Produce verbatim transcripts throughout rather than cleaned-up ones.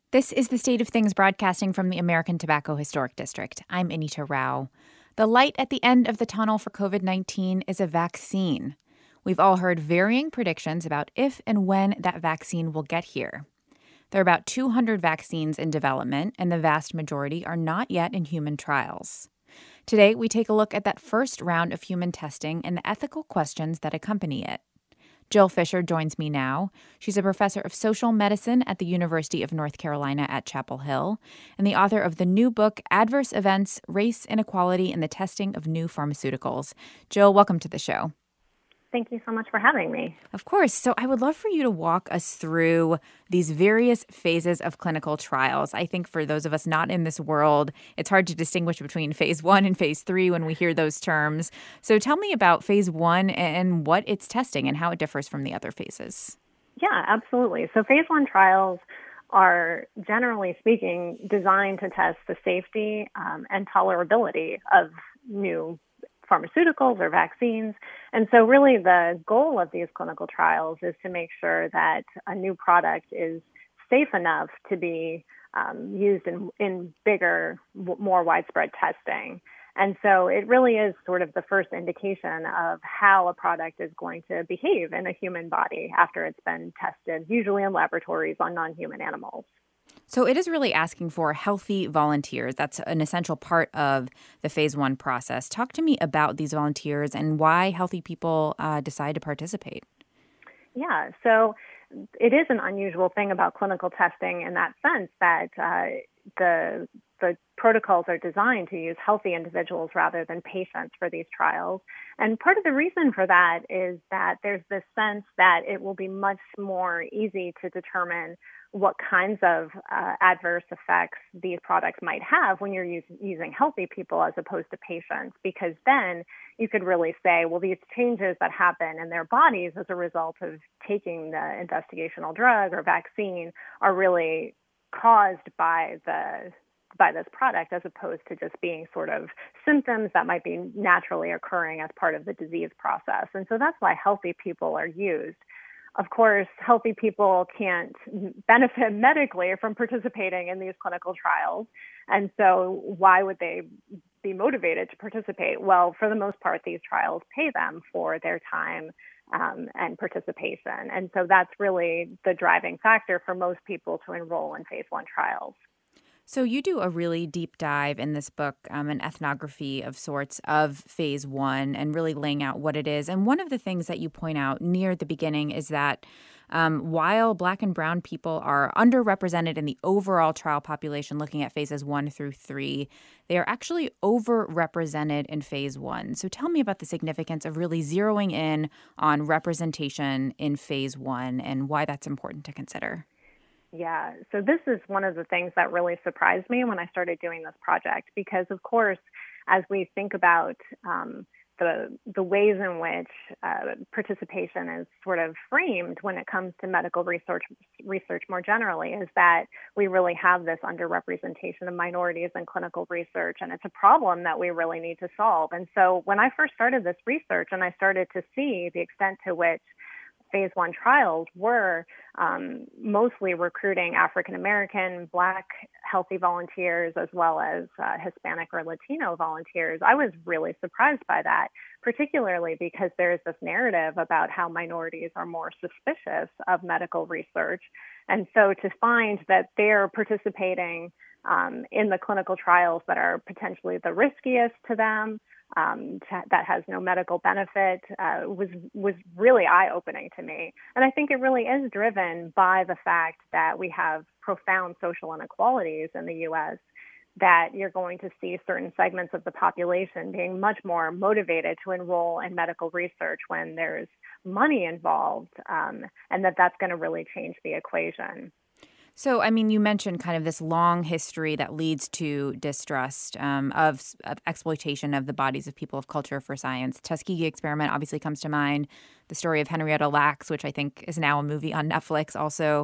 This is the State of Things broadcasting from the American Tobacco Historic District. I'm Anita Rao. The light at the end of the tunnel for covid nineteen is a vaccine. We've all heard varying predictions about if and when that vaccine will get here. There are about two hundred vaccines in development, and the vast majority are not yet in human trials. Today, we take a look at that first round of human testing and the ethical questions that accompany it. Jill Fisher joins me now. She's a professor of social medicine at the University of North Carolina at Chapel Hill and the author of the new book, Adverse Events, Race, Inequality, and the Testing of New Pharmaceuticals. Jill, welcome to the show. Thank you so much for having me. Of course. So I would love for you to walk us through these various phases of clinical trials. I think for those of us not in this world, it's hard to distinguish between phase one and phase three when we hear those terms. So tell me about phase one and what it's testing and how it differs from the other phases. Yeah, absolutely. So phase one trials are, generally speaking, designed to test the safety um, and tolerability of new pharmaceuticals or vaccines. And so really the goal of these clinical trials is to make sure that a new product is safe enough to be um, used in, in bigger, w- more widespread testing. And so it really is sort of the first indication of how a product is going to behave in a human body after it's been tested, usually in laboratories on non-human animals. So it is really asking for healthy volunteers. That's an essential part of the phase one process. Talk to me about these volunteers and why healthy people uh, decide to participate. Yeah, so it is an unusual thing about clinical testing in that sense that uh, the the protocols are designed to use healthy individuals rather than patients for these trials. And part of the reason for that is that there's this sense that it will be much more easy to determine what kinds of uh, adverse effects these products might have when you're use, using healthy people as opposed to patients, because then you could really say, well, these changes that happen in their bodies as a result of taking the investigational drug or vaccine are really caused by the by this product as opposed to just being sort of symptoms that might be naturally occurring as part of the disease process. And so that's why healthy people are used. Of course, healthy people can't benefit medically from participating in these clinical trials. And so why would they be motivated to participate? Well, for the most part, these trials pay them for their time um, and participation. And so that's really the driving factor for most people to enroll in phase one trials. So you do a really deep dive in this book, um, an ethnography of sorts of phase one and really laying out what it is. And one of the things that you point out near the beginning is that um, while Black and brown people are underrepresented in the overall trial population looking at phases one through three, they are actually overrepresented in phase one. So tell me about the significance of really zeroing in on representation in phase one and why that's important to consider. Yeah, so this is one of the things that really surprised me when I started doing this project, because, of course, as we think about um, the the ways in which uh, participation is sort of framed when it comes to medical research research more generally, is that we really have this underrepresentation of minorities in clinical research, and it's a problem that we really need to solve. And so when I first started this research and I started to see the extent to which phase one trials were um, mostly recruiting African-American, Black healthy volunteers, as well as uh, Hispanic or Latino volunteers, I was really surprised by that, particularly because there's this narrative about how minorities are more suspicious of medical research. And so to find that they're participating um, in the clinical trials that are potentially the riskiest to them, Um, to, that has no medical benefit, uh, was was really eye-opening to me. And I think it really is driven by the fact that we have profound social inequalities in the U S, that you're going to see certain segments of the population being much more motivated to enroll in medical research when there's money involved, um, and that that's going to really change the equation. So, I mean, you mentioned kind of this long history that leads to distrust um, of, of exploitation of the bodies of people of culture for science. Tuskegee experiment obviously comes to mind. The story of Henrietta Lacks, which I think is now a movie on Netflix also.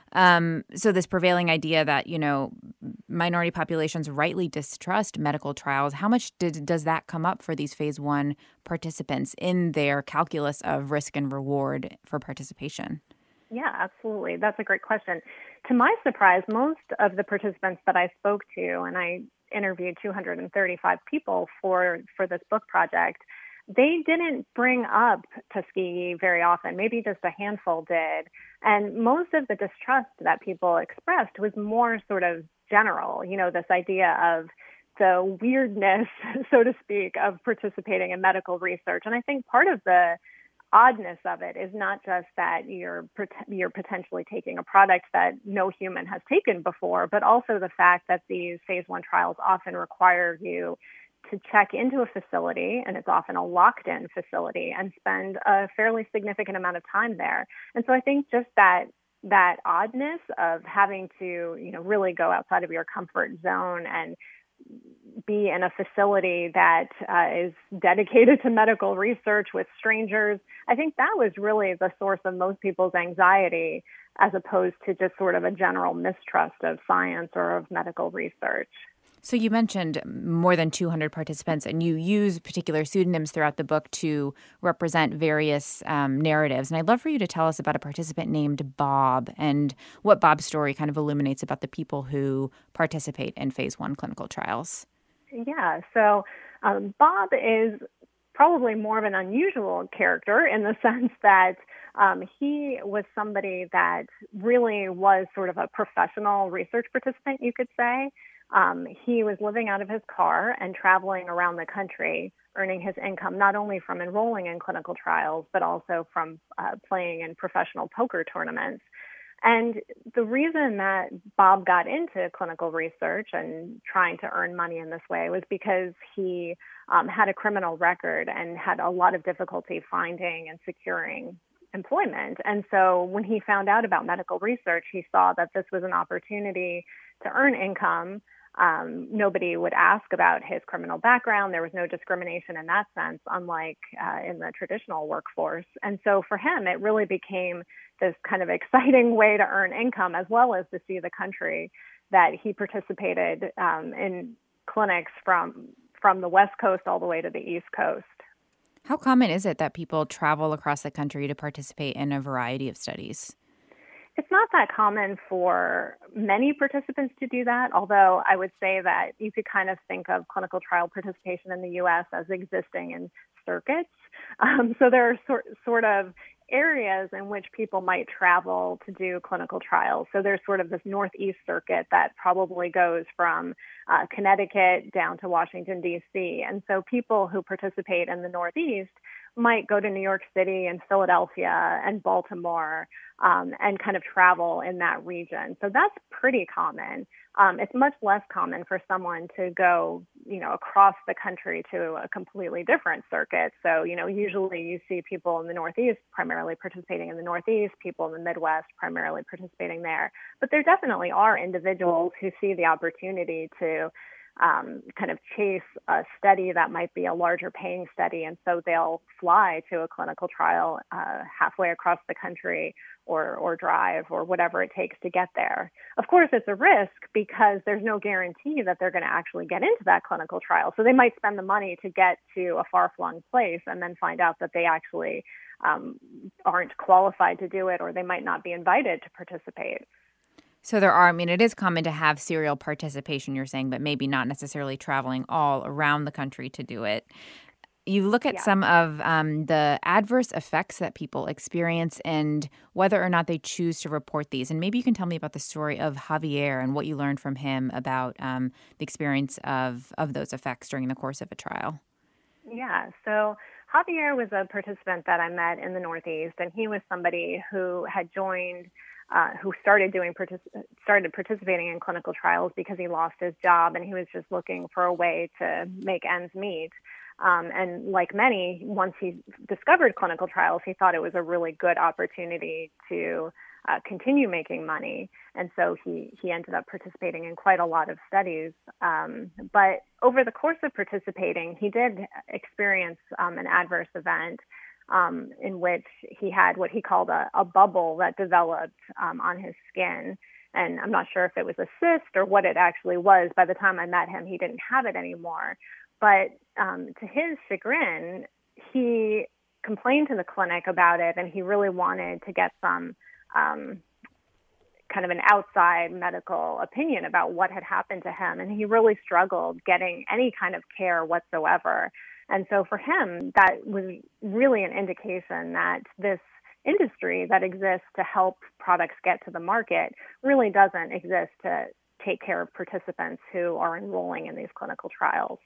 Um, so this prevailing idea that, you know, minority populations rightly distrust medical trials, how much did, does that come up for these phase one participants in their calculus of risk and reward for participation? Yeah, absolutely. That's a great question. to my surprise, most of the participants that I spoke to, and I interviewed two hundred thirty-five people for, for this book project, they didn't bring up Tuskegee very often. Maybe just a handful did. And most of the distrust that people expressed was more sort of general, you know, this idea of the weirdness, so to speak, of participating in medical research. And I think part of the oddness of it is not just that you're you're potentially taking a product that no human has taken before, but also the fact that these phase one trials often require you to check into a facility, and it's often a locked-in facility, and spend a fairly significant amount of time there. And so I think just that that oddness of having to, you know, really go outside of your comfort zone and be in a facility that uh, is dedicated to medical research with strangers, I think that was really the source of most people's anxiety, as opposed to just sort of a general mistrust of science or of medical research. So you mentioned more than two hundred participants, and you use particular pseudonyms throughout the book to represent various um, narratives. And I'd love for you to tell us about a participant named Bob and what Bob's story kind of illuminates about the people who participate in phase one clinical trials. Yeah, so um, Bob is probably more of an unusual character in the sense that um, he was somebody that really was sort of a professional research participant, you could say. Um, he was living out of his car and traveling around the country, earning his income not only from enrolling in clinical trials, but also from uh, playing in professional poker tournaments. And the reason that Bob got into clinical research and trying to earn money in this way was because he um, had a criminal record and had a lot of difficulty finding and securing employment. And so when he found out about medical research, he saw that this was an opportunity to earn income. Um, nobody would ask about his criminal background. There was no discrimination in that sense, unlike uh, in the traditional workforce. And so for him, it really became this kind of exciting way to earn income, as well as to see the country, that he participated um, in clinics from from the West Coast all the way to the East Coast. How common is it that people travel across the country to participate in a variety of studies? It's not that common for many participants to do that, although I would say that you could kind of think of clinical trial participation in the U S as existing in circuits. Um, so there are sort, sort of areas in which people might travel to do clinical trials. So there's sort of this Northeast circuit that probably goes from uh, Connecticut down to Washington, D C. And so people who participate in the Northeast might go to New York City and Philadelphia and Baltimore um, and kind of travel in that region. So that's pretty common. Um, it's much less common for someone to go, you know, across the country to a completely different circuit. So, you know, usually you see people in the Northeast primarily participating in the Northeast, people in the Midwest primarily participating there. But there definitely are individuals who see the opportunity to Um, kind of chase a study that might be a larger paying study. And so they'll fly to a clinical trial uh, halfway across the country or, or drive or whatever it takes to get there. Of course, it's a risk because there's no guarantee that they're going to actually get into that clinical trial. So they might spend the money to get to a far-flung place and then find out that they actually um, aren't qualified to do it, or they might not be invited to participate. So there are, I mean, it is common to have serial participation, you're saying, but maybe not necessarily traveling all around the country to do it. You look at Yeah. some of um, the adverse effects that people experience and whether or not they choose to report these. And maybe you can tell me about the story of Javier and what you learned from him about um, the experience of, of those effects during the course of a trial. Yeah, so Javier was a participant that I met in the Northeast, and he was somebody who had joined Uh, who started doing partic- started participating in clinical trials because he lost his job and he was just looking for a way to make ends meet. Um, and like many, once he discovered clinical trials, he thought it was a really good opportunity to uh, continue making money. And so he, he ended up participating in quite a lot of studies. Um, but over the course of participating, he did experience um, an adverse event Um, in which he had what he called a, a bubble that developed um, on his skin. And I'm not sure if it was a cyst or what it actually was. By the time I met him, he didn't have it anymore. But um, to his chagrin, he complained to the clinic about it, and he really wanted to get some um, kind of an outside medical opinion about what had happened to him. And he really struggled getting any kind of care whatsoever. And so for him, that was really an indication that this industry that exists to help products get to the market really doesn't exist to take care of participants who are enrolling in these clinical trials.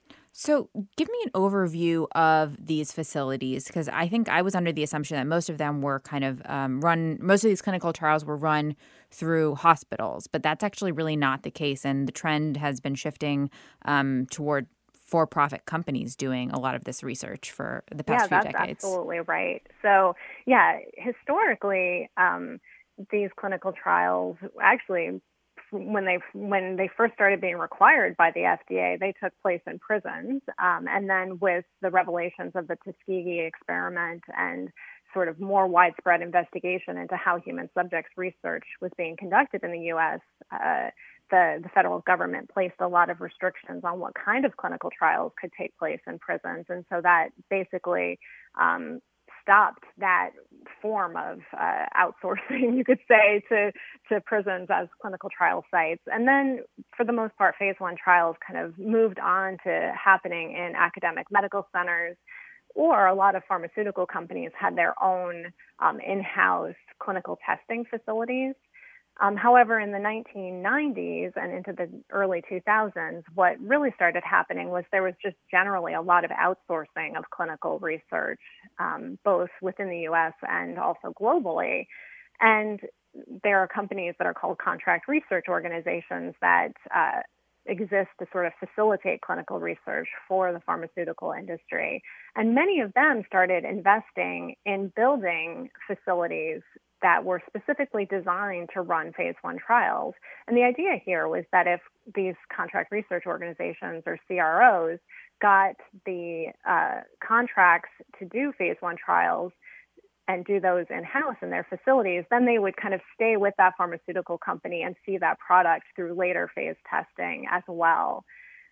So give me an overview of these facilities, because I think I was under the assumption that most of them were kind of um, run, most of these clinical trials were run through hospitals, but that's actually really not the case. And the trend has been shifting um, toward for-profit companies doing a lot of this research for the past yeah, few that's decades. Absolutely right. So yeah, historically, um, these clinical trials actually when they when they first started being required by the F D A, they took place in prisons. Um, and then with the revelations of the Tuskegee experiment and sort of more widespread investigation into how human subjects research was being conducted in the U S, uh, the, the federal government placed a lot of restrictions on what kind of clinical trials could take place in prisons. And so that basically um, stopped that form of uh, outsourcing, you could say, to, to prisons as clinical trial sites. And then, for the most part, phase one trials kind of moved on to happening in academic medical centers, or a lot of pharmaceutical companies had their own um, in-house clinical testing facilities. Um, however, in the nineteen nineties and into the early two thousands, what really started happening was there was just generally a lot of outsourcing of clinical research, um, both within the U S and also globally. And there are companies that are called contract research organizations that uh, exist to sort of facilitate clinical research for the pharmaceutical industry. And many of them started investing in building facilities that were specifically designed to run phase one trials. And the idea here was that if these contract research organizations or C R Os got the uh, contracts to do phase one trials and do those in-house in their facilities, then they would kind of stay with that pharmaceutical company and see that product through later phase testing as well.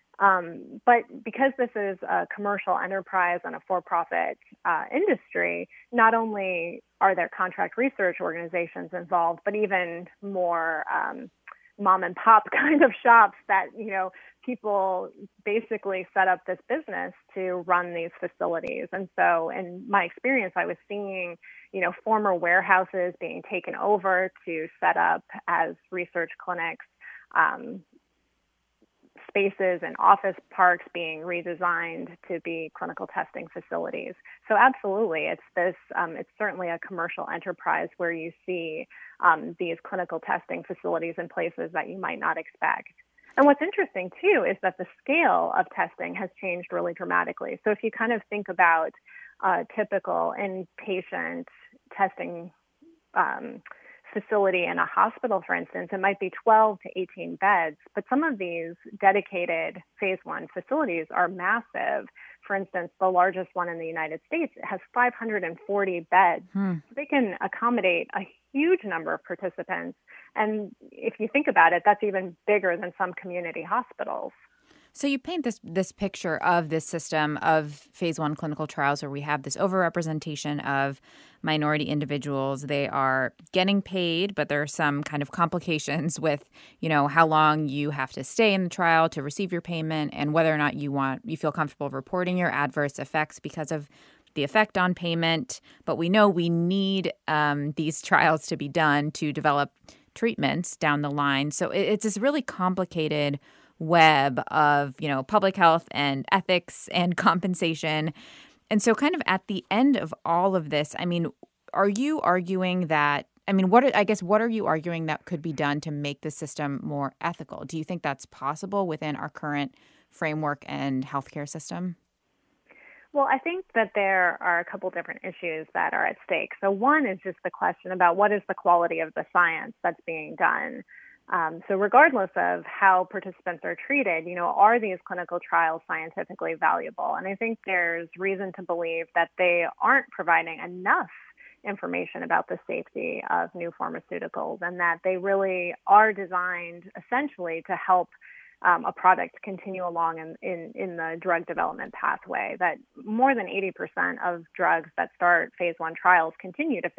Um, but because this is a commercial enterprise and a for-profit uh, industry, not only are there contract research organizations involved, but even more um, mom and pop kind of shops that, you know, people basically set up this business to run these facilities. And so in my experience, I was seeing, you know, former warehouses being taken over to set up as research clinics, um, spaces and office parks being redesigned to be clinical testing facilities. So absolutely, it's this, um, it's certainly a commercial enterprise where you see um, these clinical testing facilities in places that you might not expect. And what's interesting, too, is that the scale of testing has changed really dramatically. So if you kind of think about a typical inpatient testing um, facility in a hospital, for instance, it might be twelve to eighteen beds, but some of these dedicated phase one facilities are massive. For instance, the largest one in the United States has five hundred forty beds. Hmm. So they can accommodate a huge number of participants. And if you think about it, that's even bigger than some community hospitals. So you paint this this picture of this system of phase one clinical trials where we have this overrepresentation of minority individuals. They are getting paid, but there are some kind of complications with, you know, how long you have to stay in the trial to receive your payment and whether or not you want you feel comfortable reporting your adverse effects because of the effect on payment. But we know we need um, these trials to be done to develop treatments down the line. So it, it's this really complicated web of, you know, public health and ethics and compensation. And so kind of at the end of all of this, I mean, are you arguing that, I mean, what are, I guess, what are you arguing that could be done to make the system more ethical? Do you think that's possible within our current framework and healthcare system? Well, I think that there are a couple different issues that are at stake. So one is just the question about what is the quality of the science that's being done. Um, so regardless of how participants are treated, you know, are these clinical trials scientifically valuable? And I think there's reason to believe that they aren't providing enough information about the safety of new pharmaceuticals and that they really are designed essentially to help um, a product continue along in, in, in the drug development pathway, that more than eighty percent of drugs that start phase one trials continue to phase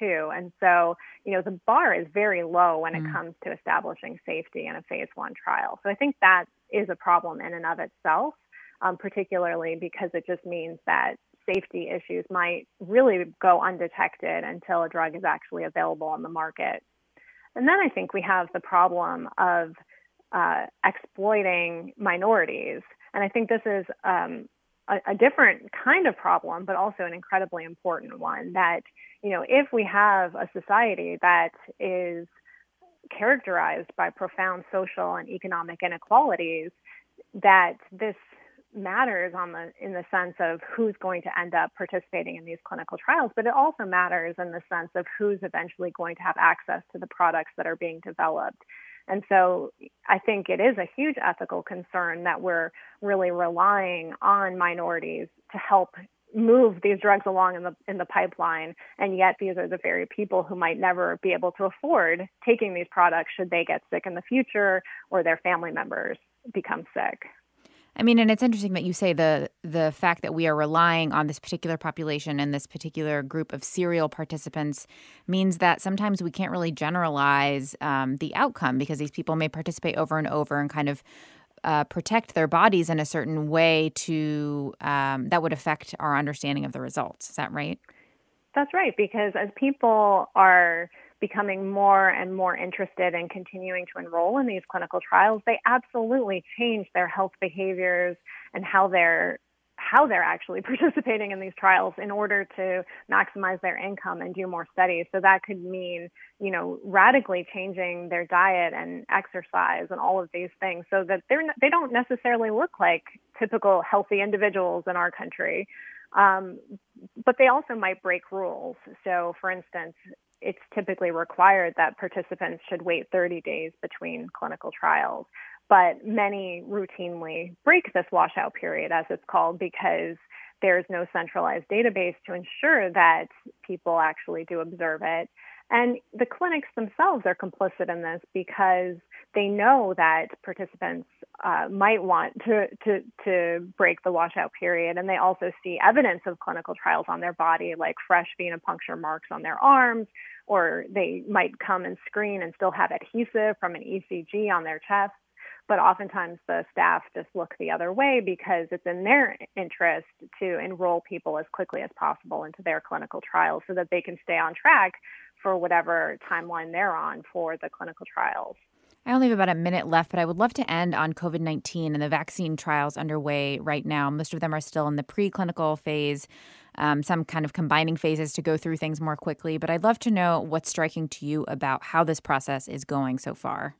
too. And so, you know, the bar is very low when it Mm. comes to establishing safety in a phase one trial. So I think that is a problem in and of itself, um, particularly because it just means that safety issues might really go undetected until a drug is actually available on the market. And then I think we have the problem of uh, exploiting minorities. And I think this is um, a, a different kind of problem, but also an incredibly important one that, you know, if we have a society that is characterized by profound social and economic inequalities, that this matters on the in the sense of who's going to end up participating in these clinical trials, but it also matters in the sense of who's eventually going to have access to the products that are being developed. And so I think it is a huge ethical concern that we're really relying on minorities to help move these drugs along in the in the pipeline, and yet these are the very people who might never be able to afford taking these products should they get sick in the future or their family members become sick. I mean, and it's interesting that you say the the fact that we are relying on this particular population and this particular group of serial participants means that sometimes we can't really generalize um, the outcome because these people may participate over and over and kind of uh, protect their bodies in a certain way to um, that would affect our understanding of the results. Is that right? That's right, because as people are becoming more and more interested in continuing to enroll in these clinical trials, they absolutely change their health behaviors and how they're how they're actually participating in these trials in order to maximize their income and do more studies. So that could mean, you know, radically changing their diet and exercise and all of these things so that they're they don't necessarily look like typical healthy individuals in our country. Um, but they also might break rules. So, for instance, it's typically required that participants should wait thirty days between clinical trials. But many routinely break this washout period, as it's called, because there's no centralized database to ensure that people actually do observe it. And the clinics themselves are complicit in this because they know that participants uh, might want to, to, to break the washout period. And they also see evidence of clinical trials on their body, like fresh venipuncture marks on their arms, or they might come and screen and still have adhesive from an E C G on their chest. But oftentimes the staff just look the other way because it's in their interest to enroll people as quickly as possible into their clinical trials so that they can stay on track for whatever timeline they're on for the clinical trials. I only have about a minute left, but I would love to end on COVID nineteen and the vaccine trials underway right now. Most of them are still in the preclinical phase, um, some kind of combining phases to go through things more quickly. But I'd love to know what's striking to you about how this process is going so far.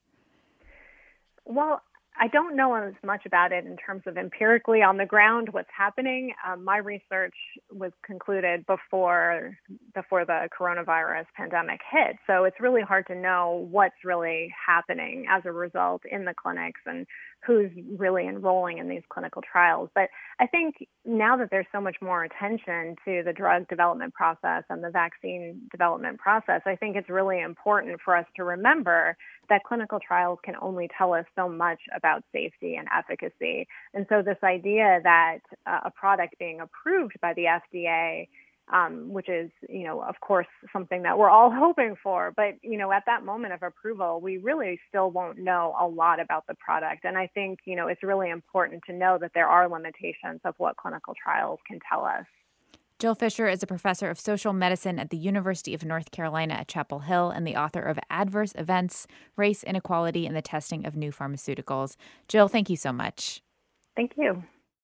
Well, I don't know as much about it in terms of empirically on the ground what's happening. Um, my research was concluded before before the coronavirus pandemic hit, so it's really hard to know what's really happening as a result in the clinics and who's really enrolling in these clinical trials. But I think now that there's so much more attention to the drug development process and the vaccine development process, I think it's really important for us to remember that clinical trials can only tell us so much about safety and efficacy. And so this idea that uh, a product being approved by the F D A, um, which is, you know, of course, something that we're all hoping for, but, you know, at that moment of approval, we really still won't know a lot about the product. And I think, you know, it's really important to know that there are limitations of what clinical trials can tell us. Jill Fisher is a professor of social medicine at the University of North Carolina at Chapel Hill and the author of Adverse Events, Race, Inequality, and the Testing of New Pharmaceuticals. Jill, thank you so much. Thank you.